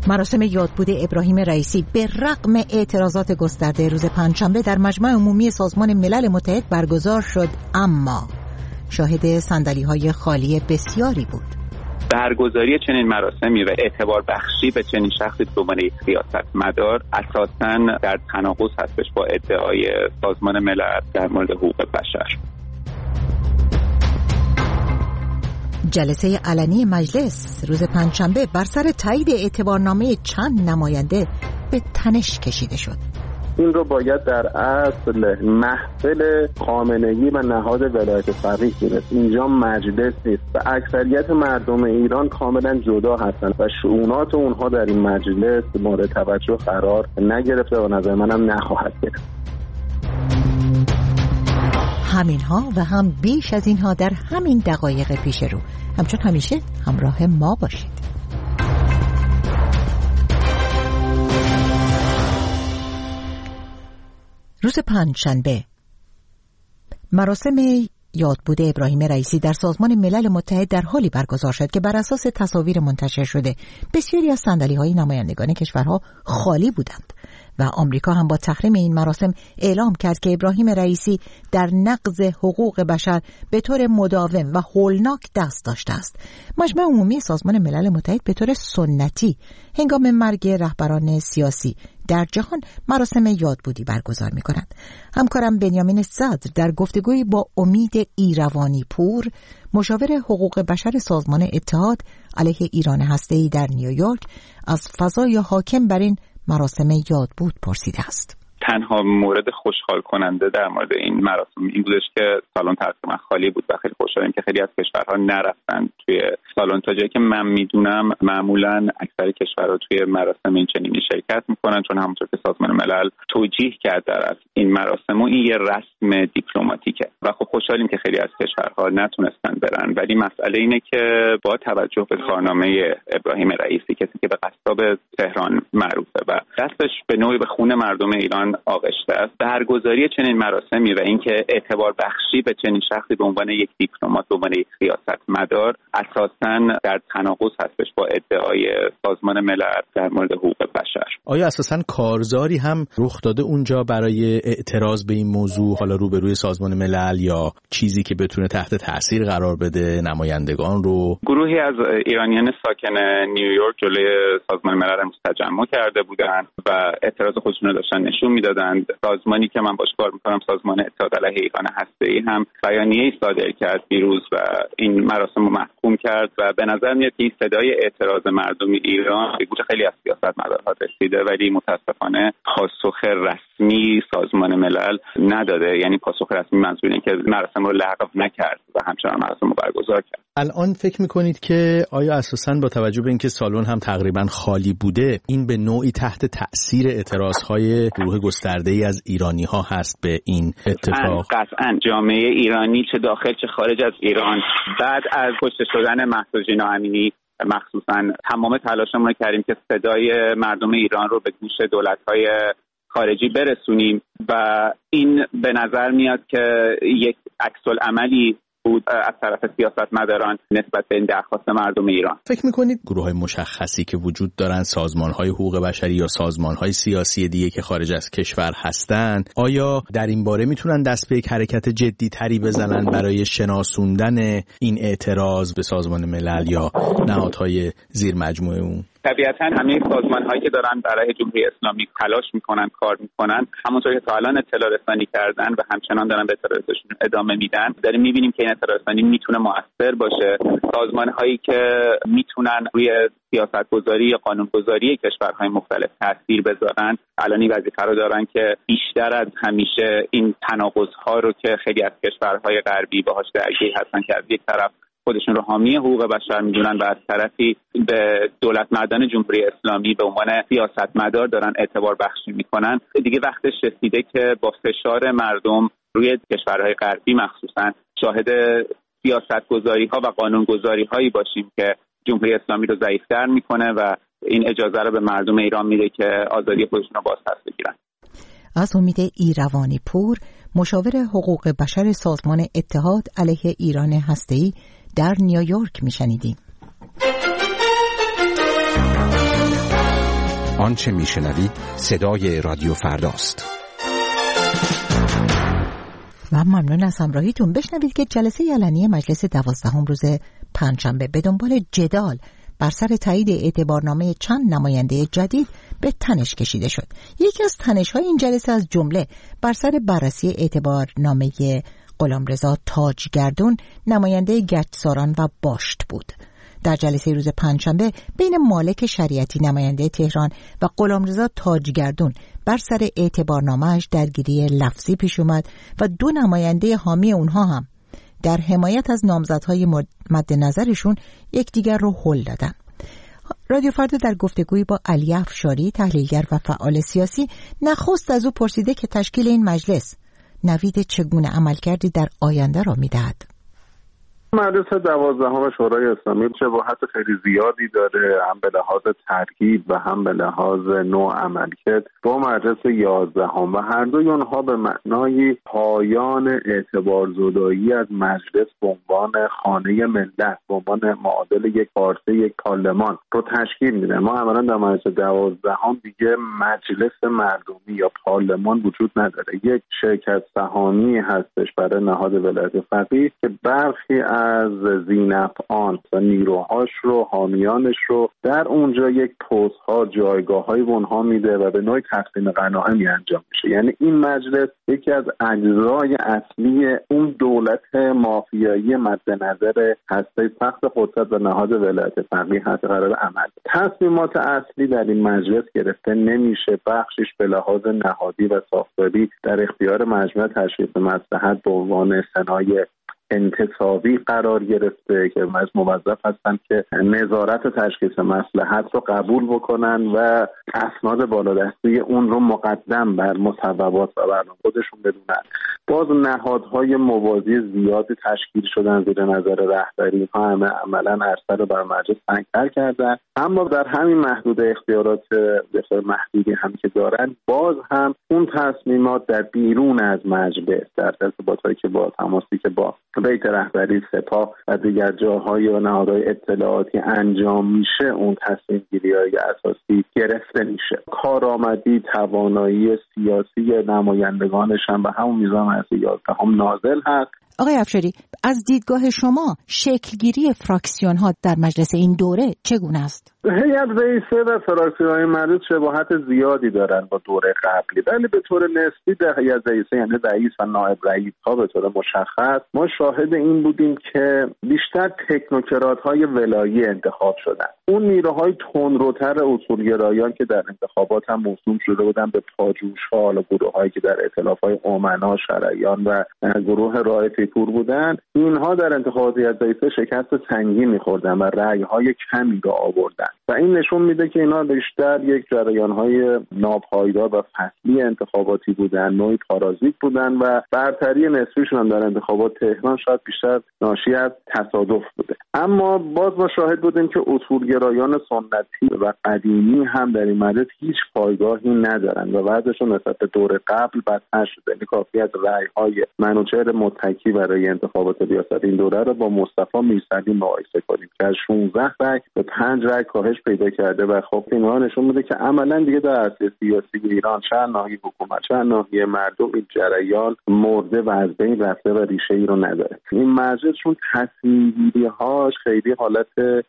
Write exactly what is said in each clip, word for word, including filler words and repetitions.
مراسم یادبود ابراهیم رئیسی به رغم اعتراضات گسترده روز پنجشنبه در مجمع عمومی سازمان ملل متحد برگزار شد، اما شاهد صندلی‌های خالی بسیاری بود. برگزاری چنین مراسمی و اعتبار بخشی به چنین شخصی به عنوان سیاستمدار اساساً در تناقض هستش با ادعای سازمان ملل در مورد حقوق بشر. جلسه علنی مجلس روز پنجشنبه بر سر تایید اعتبارنامه چند نماینده به تنش کشیده شد. این رو باید در اصل محفل خامنه‌ای و نهاد ولایت فقیه گرفت. اینجا مجلس نیست و اکثریت مردم ایران کاملا جدا هستند و شؤونات اونها در این مجلس مورد توجه قرار نگرفته و نظر منم نخواهد گرفت. همینها و هم بیش از اینها در همین دقایق پیش رو. همچون همیشه همراه ما باشید. روز پنجشنبه مراسم یادبود ابراهیم رئیسی در سازمان ملل متحد در حالی برگزار شد که بر اساس تصاویر منتشر شده بسیاری از صندلی‌های نمایندگان کشورها خالی بودند و آمریکا هم با تحریم این مراسم اعلام کرد که ابراهیم رئیسی در نقض حقوق بشر به طور مداوم و هولناک دست داشته است. مجمع عمومی سازمان ملل متحد به طور سنتی هنگام مرگ رهبران سیاسی در جهان مراسم یادبودی برگزار می کنند. همکارم بنیامین صدر در گفتگوی با امید ایروانی پور، مشاور حقوق بشر سازمان اتحاد علیه ایران هسته‌ای در نیویورک، از فضای حاکم بر این مراسم یادبود پرسیده است. تنها مورد خوشحال کننده در مورد این مراسم این بودش که سالن تقریبا خالی بود و خیلی خوشحالیم که خیلی از کشورها نرفتن توی سالن. تا جایی که من میدونم معمولا اکثر کشورها توی مراسم این چنینی شرکت میکنن، چون همونطور که سازمان ملل توجیه کرد در این مراسم و این یه رسم دیپلماتیکه و خب خوشحالیم که خیلی از کشورها نتونستن برن. ولی مسئله اینه که با توجه به کارنامه ابراهیم رئیسی، کسی که به قصاب تهران معروفه و دستش به نوعی به خون مردم ایران آغشته است، برگزاری چنین مراسمی و اینکه اعتبار بخشی به چنین شخصی به عنوان یک دیپلمات، به عنوان یک سیاستمدار اساساً در تناقض هستش با ادعای سازمان ملل در مورد حقوق بشر. آیا اساساً کارزاری هم رخ داده اونجا برای اعتراض به این موضوع، حالا روبروی سازمان ملل، یا چیزی که بتونه تحت تاثیر قرار بده نمایندگان رو؟ گروهی از ایرانیان ساکن نیویورک جلوی سازمان ملل تجمع کرده بودند و اعتراض خودشون رو داشتن نشون میدادند. سازمانی که من باش کار میکنم، سازمان اتحاد علیه ایران هسته‌ای، هم بیانیه‌ای صادر کرد دیروز و این مراسم رو محکوم کرد و به نظر میاد که این صدای اعتراض مردم ایران به گوش خیلی از سیاستمدارها رسیده، ولی متاسفانه پاسخ رسمی سازمان ملل نداده. یعنی پاسخ رسمی منظور اینه که مراسم رو لغو نکرد و همچنان مراسم رو برگزار کرد. الان فکر میکنید که آیا اساساً با توجه به اینکه سالن هم تقریبا خالی بوده، این به نوعی تحت تأثیر اعتراضهای گروه گسترده‌ای از ایرانی‌ها هست به این اتفاق؟ قطعاً جامعه ایرانی چه داخل چه خارج از ایران بعد از کشته شدن مهسا جینا امینی مخصوصاً تمام تلاشمون رو کردیم که صدای مردم ایران رو به گوش دولت‌های خارجی برسونیم و این به نظر میاد که یک عکس‌العملی بود از طرف سیاستمداران نسبت به این درخواست مردم ایران. فکر میکنید گروه‌های مشخصی که وجود دارن، سازمان‌های حقوق بشری یا سازمان‌های سیاسی دیگه که خارج از کشور هستند، آیا در این باره میتونن دست به یک حرکت جدی تری بزنن برای شناسوندن این اعتراض به سازمان ملل یا نهادهای زیر مجموعه اون؟ طبیعتاً همه سازمان‌هایی که دارن برای جمهوری اسلامی تلاش میکنن، کار میکنن، همونطور که تا الان اطلاع رسانی کردن و همچنان دارن به اطلاع رسانی ادامه میدن، داریم میبینیم که این اطلاع رسانی میتونه مؤثر باشه. سازمان‌هایی که میتونن روی سیاست‌گذاری یا قانون‌گذاری کشورهای مختلف تاثیر بذارن، الان این وظیفه رو دارن که بیشتر از همیشه این تناقض‌ها رو که خیلی از کشورهای غربی باهاش درگیر هستن که از یک طرف خودشون رو حامی حقوق بشر میدونن و از طرفی به دولت مردان جمهوری اسلامی به عنوان سیاستمدار دارن اعتبار بخشی میکنن، دیگه وقتش رسیده که با فشار مردم روی کشورهای غربی مخصوصا شاهد سیاستگذاری ها و قانونگذاری هایی باشیم که جمهوری اسلامی رو ضعیف‌تر میکنه و این اجازه رو به مردم ایران میده که آزادی خودشون رو باز پس بگیرن. از امید ایروانی پور، مشاور حقوق بشر سازمان اتحاد علیه ایران هسته‌ای در نیویورک میشنیدیم. آنچه میشنوید صدای رادیو فرداست. و ممنون از همراهیتون. بشنوید که جلسه علنی مجلس دوازدهم روز پنجشنبه به دنبال جدال بر سر تایید اعتبارنامه چند نماینده جدید به تنش کشیده شد. یکی از تنش‌های این جلسه از جمله بر سر بررسی اعتبارنامه غلامرضا تاجگردون نماینده گچساران و باشت بود. در جلسه روز پنجشنبه بین مالک شریعتی نماینده تهران و غلامرضا تاجگردون بر سر اعتبارنامه‌اش درگیری لفظی پیش اومد و دو نماینده حامی اونها هم در حمایت از نامزدهای مد نظرشون یکدیگر رو هل دادن. رادیو فردا در گفتگویی با علی افشاری تحلیلگر و فعال سیاسی نخست از او پرسیده که تشکیل این مجلس نوید چگونه عملکردی در آینده را میدهد. مجلس دوازدهم شورای اسلامی شباهت خیلی زیادی داره، هم به لحاظ ترکیب و هم به لحاظ نوع عملکرد با مجلس یازدهم و هر دوی اونها به معنای پایان اعتبارزدایی از مجلس به عنوان خانه ملت، به عنوان معادل یک پارچه یک پارلمان رو تشکیل میده. ما عملا در مجلس دوازدهم دیگه مجلس مردمی یا پارلمان وجود نداره، یک شرکت سهامی هستش برای نهاد ولایت فقیه که برخی از ذینفعان و نیروهاش رو، حامیانش رو در اونجا یک پست‌ها، جایگاه‌های به اونها میده و به نوعی تقسیم غنایمی انجام میشه. یعنی این مجلس یکی از اجزای اصلی اون دولت مافیایی مد نظر هسته سخت قدرت و نهاد ولایت فقیه هست قرار عمل. تصمیمات اصلی در این مجلس گرفته نمیشه، بخشش به لحاظ نهادی و ساختاری در اختیار مجمع تشخیص مصلحت به عنوان سنای انتصابی قرار گرفته که از موظف هستن که نظارت تشخیص مصلحت رو قبول بکنن و اسناد بالادستی اون رو مقدم بر مصوبات و برنامه خودشون بدونن. باز نهادهای موازی زیادی تشکیل شدن زیر نظر رهبری ها، همه عملا عرصه رو بر مجلس تنگ‌تر کردن، اما در همین محدود اختیارات بسیار محدودی هم که دارن، باز هم اون تصمیمات در بیرون از مجلس در ارتباطاتی که با تماسی که با بیت رهبری سپاه و دیگر جاهای و نهادهای اطلاعاتی انجام میشه، اون تصمیم گیری های اساسی گرفته میشه. کارآمدی، توانایی سیاسی نمایندگانش هم به همون میزان از یازدهم نازل هست. آقای افشاری، از دیدگاه شما شکلگیری فراکسیون ها در مجلس این دوره چگونه است؟ هیئت رئیسه و فراکسیون های مجلس شباهت زیادی دارن با دوره قبلی، ولی به طور نسبی در هیئت رئیسه یعنی رئیس و نایب رئیس ها به طور مشخص ما شاهد این بودیم که بیشتر تکنوکرات های ولایی انتخاب شدن. اون نیروهای تندروتر اصولگرایان که در انتخابات هم موسوم شده بودن به پاجوش ها و گروه هایی که در ائتلاف های امنا، شرعیان و گروه رائفی پور بودن، اینها در انتخابات هیئت رئیسه شکست سنگین می‌خوردن و رأی‌های کمی را آوردن و این نشون میده که اینا بیشتر یک جریان‌های ناپایدار و فصلی انتخاباتی بودن، نوعی پارازیت بودن و برتری نسبیشون در انتخابات تهران شاید بیشتر ناشی از تصادف بوده. اما باز ما شاهد بودیم که اصولگرایان سنتی و قدیمی هم در این مجلس هیچ پایگاهی ندارن و وضعشون نسبت به دور قبل بدتر شده. یعنی کافی از رأی‌های منوچهر متکی برای انتخابات ریاست این دوره رو با مصطفی میرسلی مقایسه کنیم که از شانزده رأی به پنج رأی کاهش پیدا کرده و خب اینها نشون میده که عملاً دیگه در عرصه سیاسی ایران چند ناحیه حکومت، چند ناحیه مردم این جریان مرده و از بین رفته و ریشه ای رو نداره. این مجلس چون تصمیم‌گیری‌هاش خیلی حالت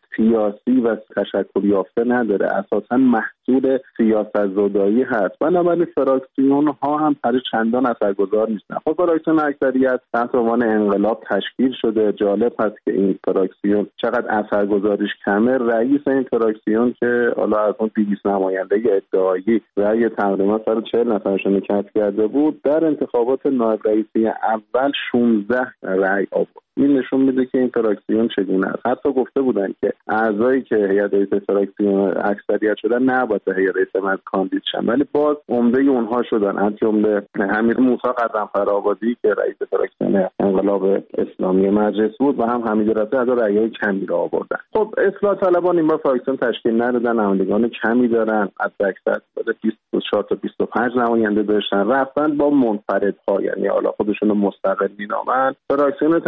سیاسی و تشکل یافته نداره، اساساً محصول سیاست‌زدایی هست. بنابراین فراکسیون ها هم برای چندان اثرگذار نیستن. خب فراکسیون اکثریت تحت عنوان انقلاب تشکیل شده. جالب هست که این فراکسیون چقدر اثرگذاریش کمه. رئیس این فراکسیون که حالا از اون دویست نماینده ادعایی رأی تقریبا صد و چهل نفرشون کسب کرده بود، در انتخابات نایب رئیسی اول شانزده رأی آورد. این نشون میده که این فراکسیون چگونه است. حتی گفته بودن که اعضایی که هیئت رئیسه فراکسیون اکثریت شدن نباید به هیئت رئیسه مجلس کاندید شن، ولی باز عمده اونها شدن. از جمله امیر موسی قزنفرآبادی که رئیس فراکسیون انقلاب اسلامی مجلس بود و هم حمید رضایی از رأی‌های کمی را آوردن. خب اصلاح طلبان این بار فراکسیون تشکیل ندادن، نمایندگان کمی دارن، از اکثر بیست و چهار تا بیست و پنج نماینده داشتن، رفتن با منفردها، یعنی حالا خودشون رو مستقل می‌نامن، فراکسیون تشکیل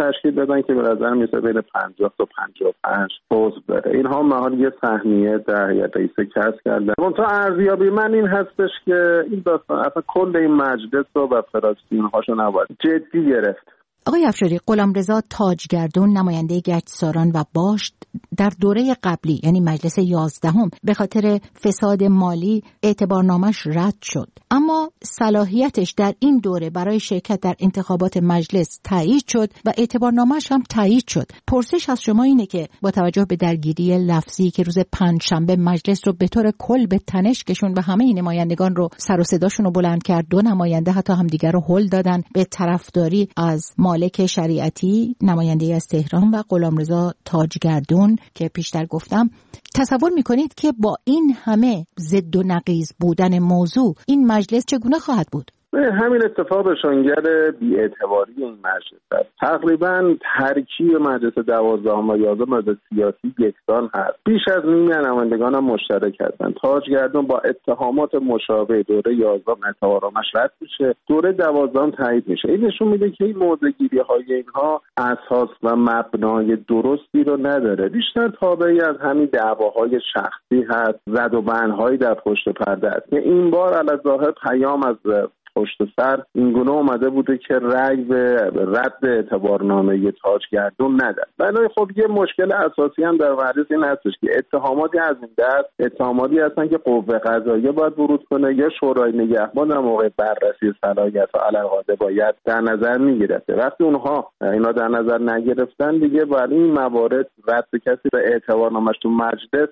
دادن که به نظر میسه بین پنجاه تا پنجاه و پنج عضو داره. اینها محال یه سهمیه در هیئت رئیسه کسب کردن. منتها ارزیابی من این هستش که این داستان اصلا کل این مجلس رو و فراکسیون‌هاشو نباید جدی گرفت. آقای افشاری، غلامرضا تاجگردون نماینده گچساران و باشت در دوره قبلی یعنی مجلس یازدهم به خاطر فساد مالی اعتبارنامش رد شد، اما صلاحیتش در این دوره برای شرکت در انتخابات مجلس تایید شد و اعتبارنامش هم تایید شد. پرسش از شما اینه که با توجه به درگیری لفظی که روز پنجشنبه مجلس رو به طور کل به تنش کشوند و همه این نمایندگان رو سر و صداشون رو بلند کرد، دو نماینده حتی همدیگر رو هل دادن به طرفداری از مالک شریعتی نماینده از تهران و غلامرضا تاجگردون که پیشتر گفتم، تصور میکنید که با این همه ضد و نقیض بودن موضوع این مجلس چگونه خواهد بود؟ همین اتفاق نشانگر بی‌اعتباری این مجلس است. تقریبا ترکیب مجلس دوازدهم و یازدهم مجلس سیاسی یکسان هست. بیش از نیمی نمایندگان هم مشترک هستند. تاجگردون با اتهامات مشابه دوره یازدهم اعتبارنامه‌اش رد میشه، دوره دوازدهم تایید میشه. این نشون میده که این موضع‌گیری‌های اینها اساس و مبنای درستی رو نداره. بیشتر تابعی از همین دعواهای شخصی هست، زد و بندهایی در پشت پرده است. این بار علی‌ظاهر پیام از پشت سر اینگونه اومده بوده که رأی به رد اعتبارنامه تاجگردون ندن. ولی خب یه مشکل اساسی هم در مجلس این هستش که اتهاماتی از این دست اتهاماتی هستن که قوه قضاییه باید ورود کنه یا شورای نگهبان در موقع بررسی صلاحیت‌ها علی‌قاعده باید در نظر میگرفته. وقتی اونها اینا در نظر نگرفتن دیگه برای این موارد رد کسی به اعتبارنامه‌اش تو مجلس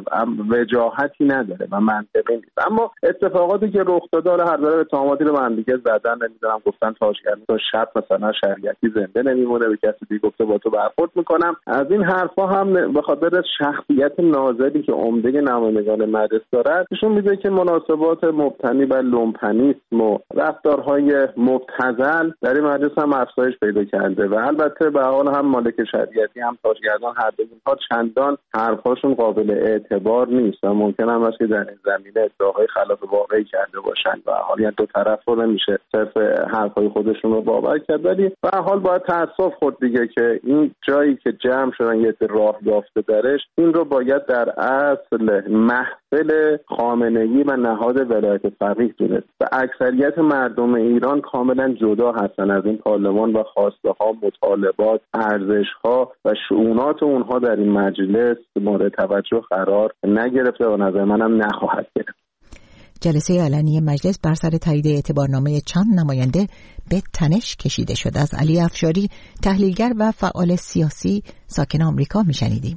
وجاهتی نداره و منطقی نیست. اما اتفاقاتی که رخ داده هر دو اتهاماتی رو من دیگه زدن، نمیدونم گفتن تاجگردون تا شب مثلا شریعتی زنده نمیمونه، به کسی دیگه گفته با تو برخورد میکنم. از این حرفا هم به خاطر شخصیت ناظری که عمده نمایندگان مجلس دارن نشون میده که مناسبات مبتنی بر لومپنیسم و رفتارهای مبتذل در این مجلس هم افزایش پیدا کرده و البته به حال هم مالک شریعتی هم تاجگردون هر دو اینها چندان حرفاشون قابل اعتبار نیست و ممکن هم است که در این زمینه ادعاهای خلاف واقعی کرده باشن و حالا دو طرف رو نمیشه صرف حرفای خودشون رو باور کرد. ولی به هر حال باید تأسف خورد دیگه که این جایی که جمع شدن یه راه یافته درش، این رو باید در اصل محفل خامنه‌ای و نهاد ولایت فقیه دونست و اکثریت مردم ایران کاملا جدا هستن از این پارلمان و خواسته ها، مطالبات، ارزش ها و شؤونات اونها در این مجلس مورد توجه قرار نگرفته و نظر منم نخواهد گرفت. جلسه علنی مجلس بر سر تایید اعتبارنامه چند نماینده به تنش کشیده شد. از علی افشاری، تحلیلگر و فعال سیاسی ساکن آمریکا میشنیدیم.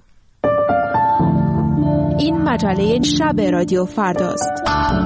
این مجله شب رادیو فرداست.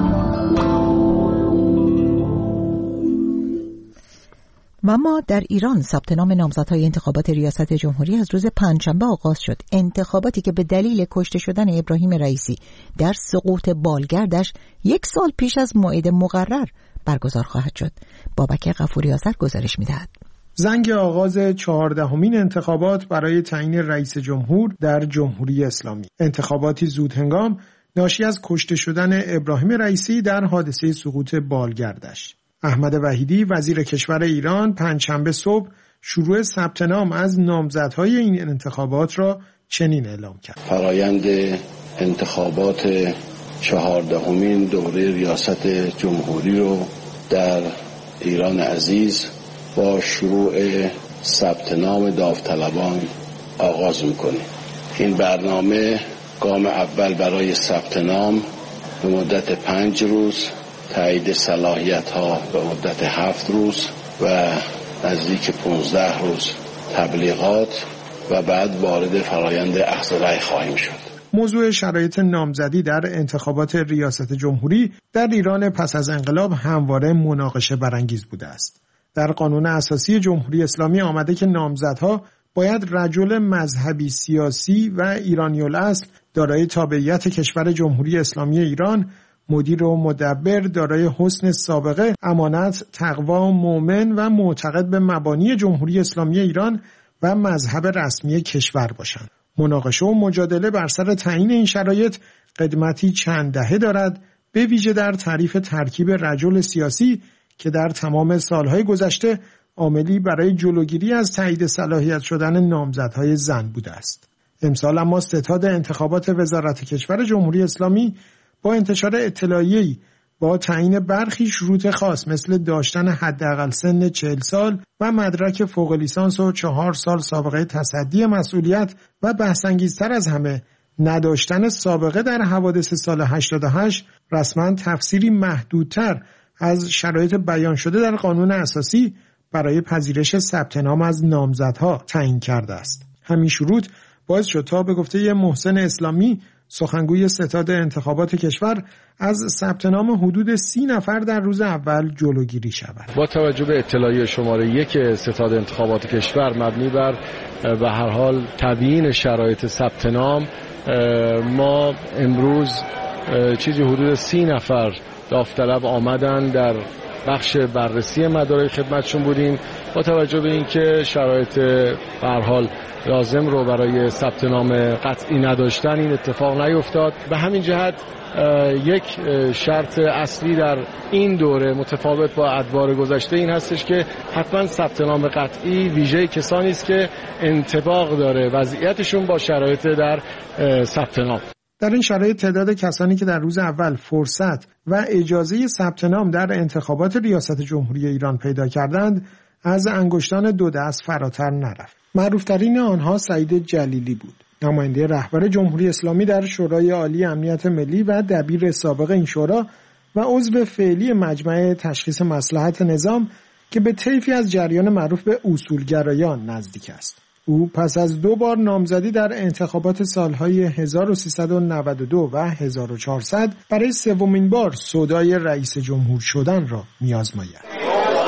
و ما در ایران ثبت نام نامزدهای انتخابات ریاست جمهوری از روز پنجشنبه آغاز شد. انتخاباتی که به دلیل کشته شدن ابراهیم رئیسی در سقوط بالگردش یک سال پیش از موعد مقرر برگزار خواهد شد. بابک غفوری آذر گزارش می‌دهد. زنگ آغاز چهاردهمین انتخابات برای تعیین رئیس جمهور در جمهوری اسلامی. انتخاباتی زودهنگام ناشی از کشته شدن ابراهیم رئیسی در حادثه سقوط بالگردش. احمد وحیدی وزیر کشور ایران پنجشنبه صبح شروع ثبت نام از نامزدهای این انتخابات را چنین اعلام کرد: فرایند انتخابات چهاردهمین دوره ریاست جمهوری رو در ایران عزیز با شروع ثبت نام داوطلبان آغاز می‌کنیم. این برنامه گام اول برای ثبت نام به مدت پنج روز، تایید صلاحیت ها به مدت هفت روز و نزدیک پونزده روز تبلیغات و بعد وارد فرایند اخذ رأی خواهیم شد. موضوع شرایط نامزدی در انتخابات ریاست جمهوری در ایران پس از انقلاب همواره مناقشه برانگیز بوده است. در قانون اساسی جمهوری اسلامی آمده که نامزدها باید رجل مذهبی سیاسی و ایرانی الاصل دارای تابعیت کشور جمهوری اسلامی ایران، مدیر و مدبر، دارای حسن سابقه، امانت، تقوا، مؤمن و معتقد به مبانی جمهوری اسلامی ایران و مذهب رسمی کشور باشند. مناقشه و مجادله بر سر تعیین این شرایط قدمتی چند دهه دارد، به ویژه در تعریف ترکیب رجل سیاسی که در تمام سالهای گذشته عاملی برای جلوگیری از تایید صلاحیت شدن نامزدهای زن بوده است. امسال اما ستاد انتخابات وزارت کشور جمهوری اسلامی با انتشار اطلاعیه‌ای با تعیین برخی شروط خاص مثل داشتن حداقل سن چهل سال و مدرک فوق لیسانس و چهار سال سابقه تصدی مسئولیت و بحث‌انگیزتر از همه نداشتن سابقه در حوادث سال هشتاد و هشت رسما تفسیری محدودتر از شرایط بیان شده در قانون اساسی برای پذیرش ثبت نام از نامزدها تعیین کرده است. همین شروط باعث شد تا به گفته محسن اسلامی سخنگوی ستاد انتخابات کشور از ثبت نام حدود سی نفر در روز اول جلوگیری شود. با توجه به اطلاعیه شماره یک ستاد انتخابات کشور مبنی بر به هر حال تبیین شرایط ثبت نام، ما امروز چیزی حدود سی نفر داوطلب آمدن در بخش بررسی مدارک خدمتشون بودیم. با توجه به اینکه شرایط به هر حال لازم رو برای ثبت نام قطعی نداشتن این اتفاق نیفتاد. به همین جهت یک شرط اصلی در این دوره متفاوت با ادوار گذشته این هستش که حتما ثبت نام قطعی ویژه کسانی است که انطباق داره وضعیتشون با شرایط در ثبت نام. در این شرایط تعداد کسانی که در روز اول فرصت و اجازه ثبت نام در انتخابات ریاست جمهوری ایران پیدا کردند از انگشتان دو دست فراتر نرفت. معروفترین آنها سعید جلیلی بود، نماینده رهبر جمهوری اسلامی در شورای عالی امنیت ملی و دبیر سابق این شورا و عضو فعلی مجمع تشخیص مصلحت نظام که به طیفی از جریان معروف به اصولگرایان نزدیک است. او پس از دو بار نامزدی در انتخابات سالهای هزار و سیصد و نود و دو و هزار و چهارصد برای سومین بار سودای رئیس جمهور شدن را می‌آزماید.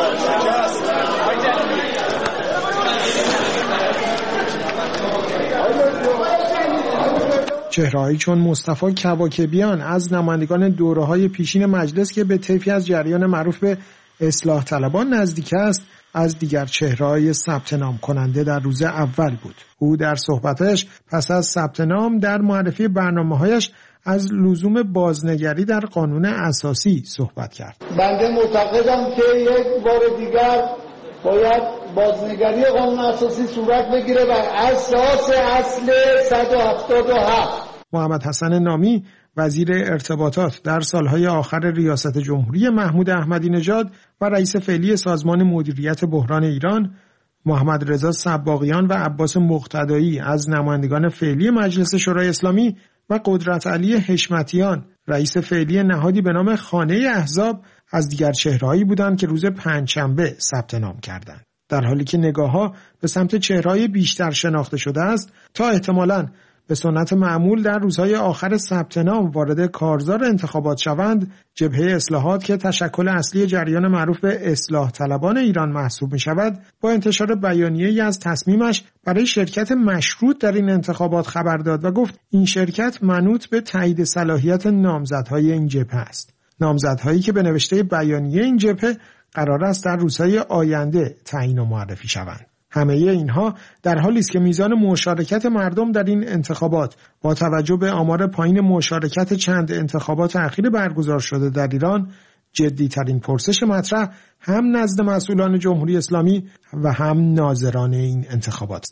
چهره‌هایی چون مصطفی کواکبیان از نمایندگان دوره‌های پیشین مجلس که به طیفی از جریان معروف به اصلاح طلبان نزدیک است، از دیگر چهره‌های ثبت نام کننده در روز اول بود. او در صحبتش پس از ثبت نام در معرفی برنامه‌هایش از لزوم بازنگری در قانون اساسی صحبت کرد. بنده معتقدم که یک بار دیگر باید بازنگری قانون اساسی صورت بگیره بر اساس اصل صد و هفتاد و هفت. محمد حسن نامی وزیر ارتباطات در سالهای آخر ریاست جمهوری محمود احمدی نژاد و رئیس فعلی سازمان مدیریت بحران ایران، محمد رضا سباقیان و عباس مقتدایی از نمایندگان فعلی مجلس شورای اسلامی و قدرت علی حشمتیان رئیس فعلی نهادی به نام خانه احزاب از دیگر چهرهایی بودند که روز پنجشنبه ثبت نام کردند. در حالی که نگاه‌ها به سمت چهره‌های بیشتر شناخته شده است تا احتمالاً به سنت معمول در روزهای آخر ثبت نام وارد کارزار انتخابات شوند، جبهه اصلاحات که تشکل اصلی جریان معروف به اصلاح طلبان ایران محسوب می شود، با انتشار بیانیه‌ای از تصمیمش برای شرکت مشروط در این انتخابات خبر داد و گفت این شرکت منوط به تایید صلاحیت نامزدهای این جبهه است. نامزدهایی که به نوشته بیانیه این جبهه قرار است در روزهای آینده تعیین و معرفی شوند. همه اینها در حالی است که میزان مشارکت مردم در این انتخابات با توجه به آمار پایین مشارکت چند انتخابات اخیر برگزار شده در ایران جدی‌ترین پرسش مطرح هم نزد مسئولان جمهوری اسلامی و هم ناظران این انتخابات.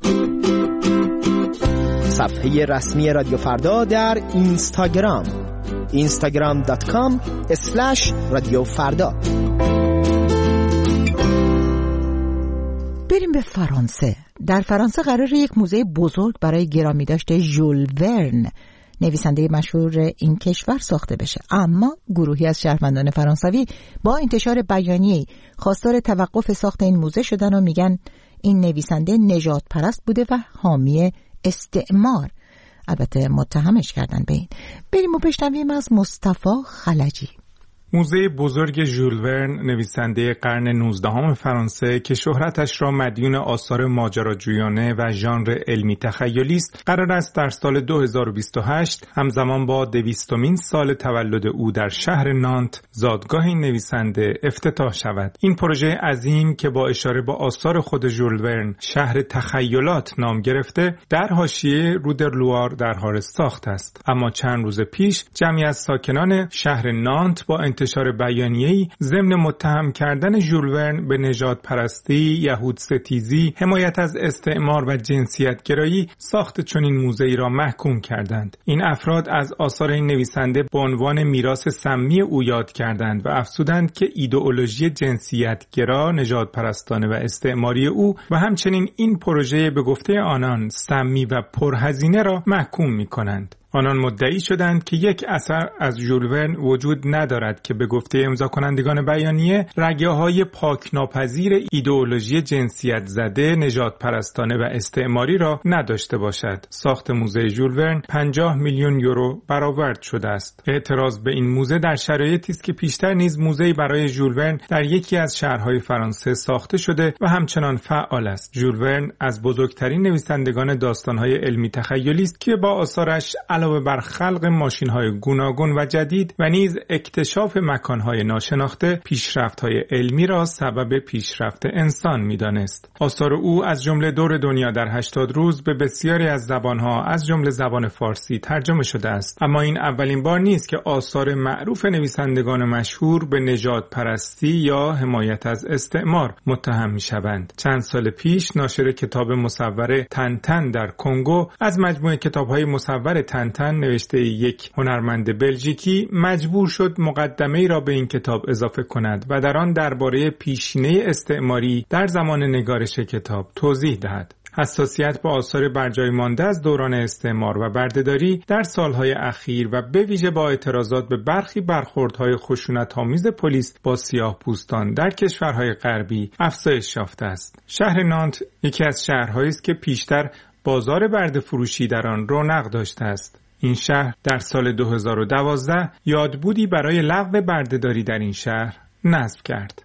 صفحه رسمی رادیو فردا در اینستاگرام اینستاگرام دات کام اسلش رادیو فردا. بریم به فرانسه. در فرانسه قرار یک موزه بزرگ برای گرامی داشته ژول ورن، نویسنده مشهور این کشور، ساخته بشه. اما گروهی از شهروندان فرانسوی با انتشار بیانیه‌ای خواستار توقف ساخت این موزه شدن و میگن این نویسنده نژاد پرست بوده و حامی استعمار. البته متهمش کردن به این. بریم و بشنویم از مصطفی خلجی. موزه بزرگ ژول ورن، نویسنده قرن نوزدهم فرانسه که شهرتش را مدیون آثار ماجراجویانه و ژانر علمی تخیلی است، قرار است در سال دو هزار و بیست و هشت همزمان با دویستمین سال تولد او در شهر نانت، زادگاه این نویسنده، افتتاح شود. این پروژه عظیم که با اشاره به آثار خود ژول ورن شهر تخیلات نام گرفته، در حاشیه رودرلوار در حال ساخت است. اما چند روز پیش جمعی از ساکنان شهر نانت با انتشار انتشار بیانیه‌ای ضمن متهم کردن ژول ورن به نژاد پرستی، یهود ستیزی، حمایت از استعمار و جنسیت‌گرایی ساخت چنین موزه‌ای را محکوم کردند. این افراد از آثار این نویسنده به عنوان میراث سمی او یاد کردند و افزودند که ایدئولوژی جنسیت‌گرا، نژادپرستانه و استعماری او و همچنین این پروژه به گفته آنان سمی و پرهزینه را محکوم می‌کنند. آنان مدعی شدند که یک اثر از ژول ورن وجود ندارد که به گفته امضا کنندگان بیانیه رگه‌های پاک‌ناپذیر ایدئولوژی جنسیت زده، نژاد پرستانه و استعماری را نداشته باشد. ساخت موزه ژول ورن پنجاه میلیون یورو برآورد شده است. اعتراض به این موزه در شرایطی است که پیشتر نیز موزه‌ای برای ژول ورن در یکی از شهرهای فرانسه ساخته شده و همچنان فعال است. ژول ورن از بزرگترین نویسندگان داستان‌های علمی تخیلی است که با آثارش علاوه بر خلق ماشین‌های گوناگون و جدید و نیز اکتشاف مکان‌های ناشناخته، پیشرفت‌های علمی را سبب پیشرفت انسان می‌دانست. آثار او از جمله دور دنیا در هشتاد روز به بسیاری از زبان‌ها از جمله زبان فارسی ترجمه شده است. اما این اولین بار نیست که آثار معروف نویسندگان مشهور به نژاد پرستی یا حمایت از استعمار متهم می‌شوند. چند سال پیش ناشر کتاب مصور تنتن در کنگو از مجموعه کتاب‌های مصور تنتن نوشته یک هنرمند بلژیکی مجبور شد مقدمه‌ای را به این کتاب اضافه کند و در آن درباره پیشینه استعماری در زمان نگارش کتاب توضیح دهد. حساسیت به آثار برجای مانده از دوران استعمار و بردهداری در سالهای اخیر و به ویژه با اعتراضات به برخی برخوردهای خشونت‌آمیز پلیس با سیاه‌پوستان در کشورهای غربی افزایش یافته است. شهر نانت یکی از شهرهایی است که پیشتر بازار برده فروشی در آن رونق داشته است. این شهر در سال دو هزار و دوازده یادبودی برای لغو بردهداری در این شهر نصب کرد.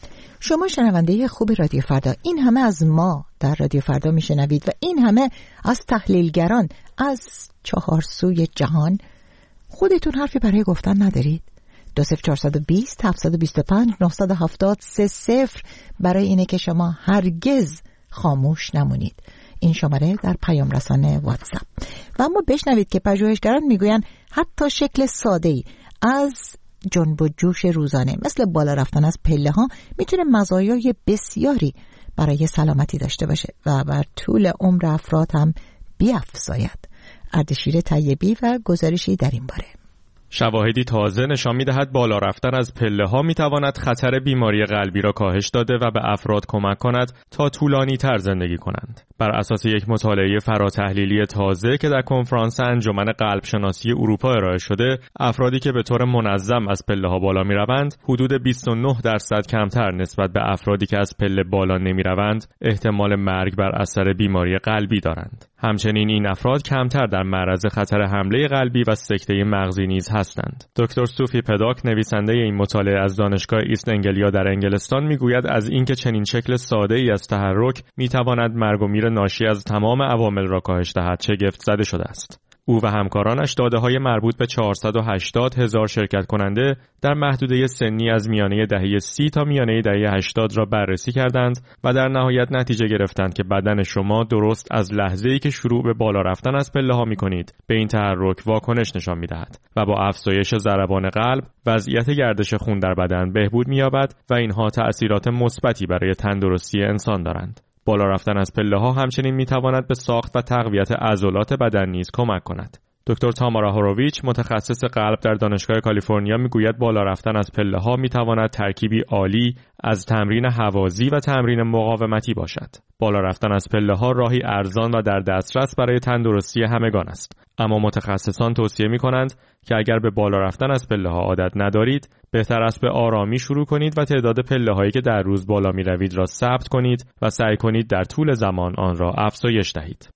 شما شنونده خوب رادیو فردا، این همه از ما در رادیو فردا میشنوید و این همه از تحلیلگران از چهار سوی جهان. خودتون حرفی برای گفتن ندارید؟ دو صفر چهارصد و بیست هفتصد و بیست و پنج نهصد و هفتاد سه صفر برای اینه که شما هرگز خاموش نمونید. این شماره در پیام رسانه واتساپ. و اما بشنوید که پژوهشگران میگویند حتی شکل ساده‌ای از جنب و جوش روزانه مثل بالا رفتن از پله ها میتونه مزایای بسیاری برای سلامتی داشته باشه و بر طول عمر افراد هم بیفزاید. اردشیر طیبی و گزارشی در این باره. شواهدی تازه نشان می‌دهد بالا رفتن از پله‌ها می‌تواند خطر بیماری قلبی را کاهش داده و به افراد کمک کند تا طولانی‌تر زندگی کنند. بر اساس یک مطالعه فراتحلیلی تازه که در کنفرانس انجمن قلب شناسی اروپا ارائه شده، افرادی که به طور منظم از پله‌ها بالا می‌روند، حدود بیست و نه درصد کمتر نسبت به افرادی که از پله بالا نمی‌روند، احتمال مرگ بر اثر بیماری قلبی دارند. همچنین این افراد کمتر در معرض خطر حمله قلبی و سکته مغزی نیز هستند. دکتر سوفی پداک، نویسنده این مطالعه از دانشگاه ایست انگلیا در انگلستان، میگوید از اینکه چنین شکل ساده‌ای از تحرک میتواند مرگ و میر ناشی از تمام عوامل را کاهش دهد شگفت زده شده است. او و همکارانش داده‌های مربوط به چهارصد و هشتاد هزار شرکت کننده در محدوده سنی از میانه دهه سی تا میانه دهه هشتاد را بررسی کردند و در نهایت نتیجه گرفتند که بدن شما درست از لحظه‌ای که شروع به بالا رفتن از پله‌ها می‌کنید به این تحرک واکنش نشان می‌دهد و با افزایش ضربان قلب وضعیت گردش خون در بدن بهبود می‌یابد و اینها تأثیرات مثبتی برای تندرستی انسان دارند. بالا رفتن از پله‌ها همچنین می‌تواند به ساخت و تقویت عضلات بدن نیز کمک کند. دکتر تامارا هوروویچ، متخصص قلب در دانشگاه کالیفرنیا، میگوید بالا رفتن از پله‌ها می‌تواند ترکیبی عالی از تمرین هوازی و تمرین مقاومتی باشد. بالا رفتن از پله‌ها راهی ارزان و در دسترس برای تندرستی همگان است. اما متخصصان توصیه می‌کنند که اگر به بالا رفتن از پله‌ها عادت ندارید، بهتر است به آرامی شروع کنید و تعداد پله‌هایی که در روز بالا می‌روید را ثبت کنید و سعی کنید در طول زمان آن را افزایش دهید.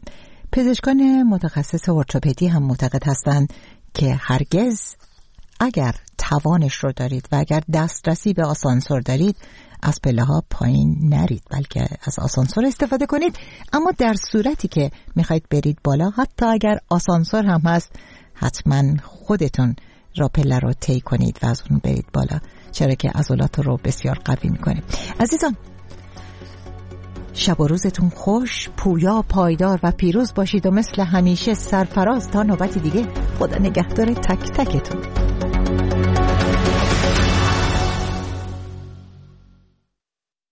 پزشکان متخصص ارتوپدی هم معتقد هستند که هرگز اگر توانش رو دارید و اگر دسترسی به آسانسور دارید از پله‌ها پایین نرید، بلکه از آسانسور استفاده کنید. اما در صورتی که میخواید برید بالا، حتی اگر آسانسور هم هست، حتما خودتون را پله رو طی کنید و از اون برید بالا، چرا که عضلات رو بسیار قوی میکنه. عزیزان، شب و روزتون خوش، پویا، پایدار و پیروز باشید و مثل همیشه سرفراز تا نوبت دیگه. خدا نگهدار تک تکتون.